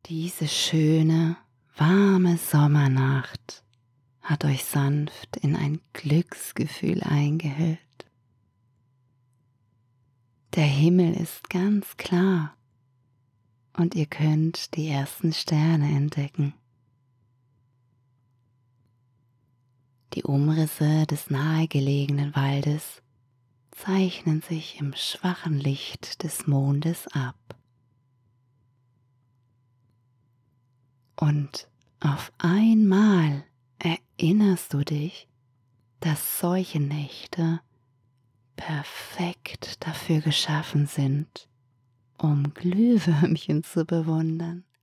Diese schöne, warme Sommernacht hat euch sanft in ein Glücksgefühl eingehüllt. Der Himmel ist ganz klar und ihr könnt die ersten Sterne entdecken. Die Umrisse des nahegelegenen Waldes zeichnen sich im schwachen Licht des Mondes ab. Und auf einmal erinnerst du dich, dass solche Nächte perfekt dafür geschaffen sind, um Glühwürmchen zu bewundern.